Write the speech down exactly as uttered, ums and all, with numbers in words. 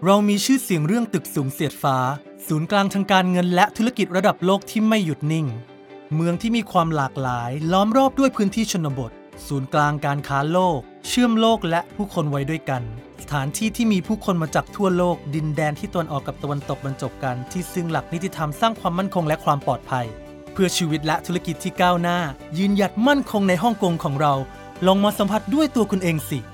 เรามีชื่อเสียงเรื่องตึกสูงเสียดฟ้าศูนย์กลางทางการเงินและธุรกิจระดับโลกที่ไม่หยุดนิ่งเมืองที่มีความหลากหลายล้อมรอบด้วยพื้นที่ชนบทศูนย์กลางการค้าโลกเชื่อมโลกและผู้คนไว้ด้วยกันสถานที่ที่มีผู้คนมาจากทั่วโลกดินแดนที่ตะวันออกกับตะวันตกบรรจบกันที่ซึ่งหลักนิติธรรมสร้างความมั่นคงและความปลอดภัยเพื่อชีวิตและธุรกิจที่ก้าวหน้ายืนหยัดมั่นคงในฮ่องกงของเราลองมาสัมผัสด้วยตัวคุณเองสิ